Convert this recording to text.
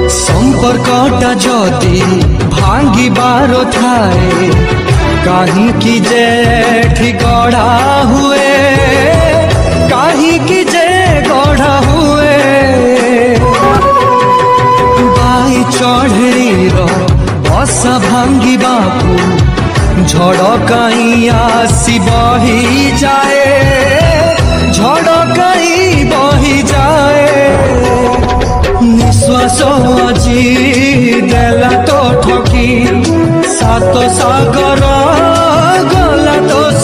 संपर्कटा जदि भांगिबार थाए काहींकि जे एठी गढ़ा हुए काहींकि जे गढ़ा हुए बाई चढ़ी बसा भांगी बापू झड़ कहीं आसी बही जाए झड़ कहीं बही जाए निश्वास अजी देला तो ठकी सात सागर गला तो